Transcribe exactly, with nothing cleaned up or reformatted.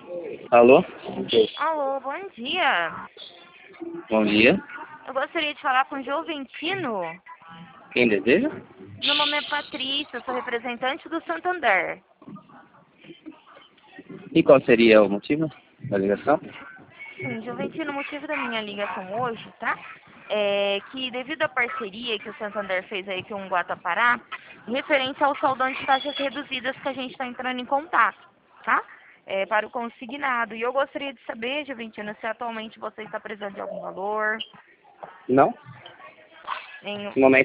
Alô? Alô, bom dia. Bom dia. Eu gostaria de falar com o Joventino. Quem deseja? Meu nome é Patrícia, eu sou representante do Santander. E qual seria o motivo da ligação? Sim, Joventino, o motivo da minha ligação hoje, tá? É que devido à parceria que o Santander fez aí com o Guatapará, referente ao saldão de taxas reduzidas que a gente está entrando em contato, tá? É, para o consignado. E eu gostaria de saber, Joventino, se atualmente você está precisando de algum valor. Não? Em... No momento